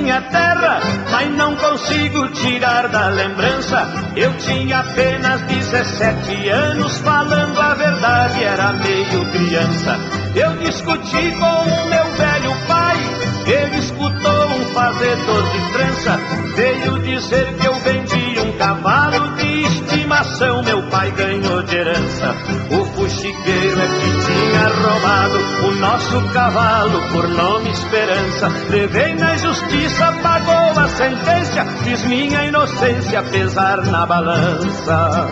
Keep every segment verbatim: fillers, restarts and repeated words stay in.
minha terra, mas não consigo tirar da lembrança. Eu tinha apenas dezessete anos, falando a verdade, era meio criança. Eu discuti com o meu velho pai, ele escutou um fazedor de trança. Veio dizer que eu vendi um cavalo de estimação, meu pai ganhou de herança. O fuxiqueiro é que tinha roubado o nosso cavalo por nome Esperança. Levei na justiça, pagou a sentença, fiz minha inocência pesar na balança.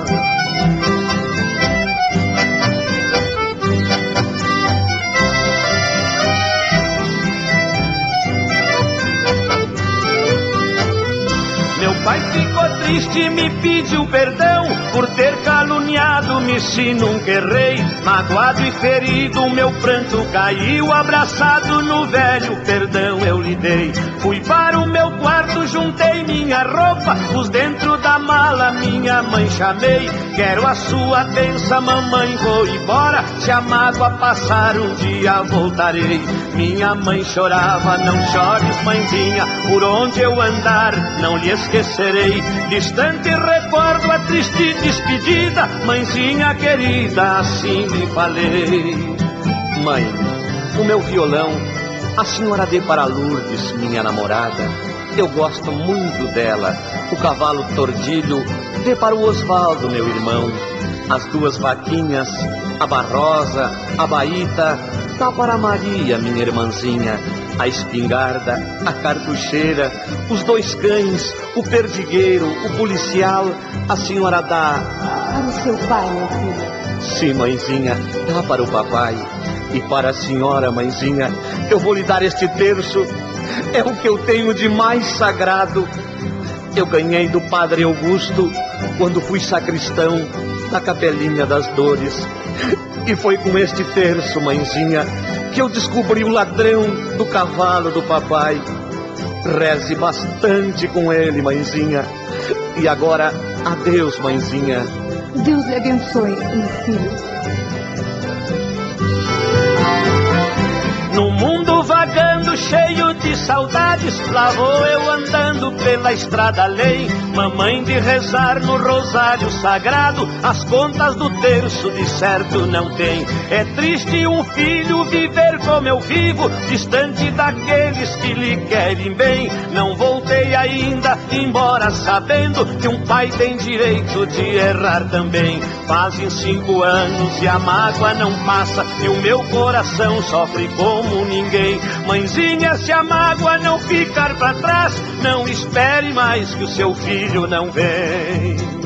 Meu pai ficou triste e me pediu perdão por ter caluniado-me se nunca errei. Magoado e ferido, meu pranto caiu, abraçado no velho perdão eu lhe dei. Fui para o meu quarto, juntei minha roupa, pus dentro da mala, minha mãe chamei. Quero a sua benção, mamãe, vou embora, se a mágoa passar um dia voltarei. Minha mãe chorava, não chores, mãezinha, por onde eu andar não lhe esquecerei. Distante recordo a triste despedida, mãezinha querida, assim lhe falei. Mãe, o meu violão a senhora dê para Lourdes, minha namorada. Eu gosto muito dela. O cavalo tordilho dê para o Osvaldo, meu irmão. As duas vaquinhas, a Barrosa, a Baíta, dá para a Maria, minha irmãzinha. A espingarda, a cartucheira, os dois cães, o perdigueiro, o policial, a senhora dá para o seu pai, meu filho. Sim, mãezinha, dá para o papai. E para a senhora, mãezinha, eu vou lhe dar este terço. É o que eu tenho de mais sagrado. Eu ganhei do padre Augusto quando fui sacristão na Capelinha das Dores. E foi com este terço, mãezinha, que eu descobri o ladrão do cavalo do papai. Reze bastante com ele, mãezinha. E agora, adeus, mãezinha. Deus lhe abençoe, meu filho. No mundo vagando, cheio de saudades, lá vou eu andando pela estrada além. Mamãe de rezar no rosário sagrado, as contas do terço de certo não tem. É triste um filho viver como eu vivo, distante daqueles que lhe querem bem. Não voltei ainda, embora sabendo que um pai tem direito de errar também. Fazem cinco anos e a mágoa não passa, e o meu coração sofre como ninguém. Mãezinha, se a mágoa não ficar pra trás, não espere mais que o seu filho não vem.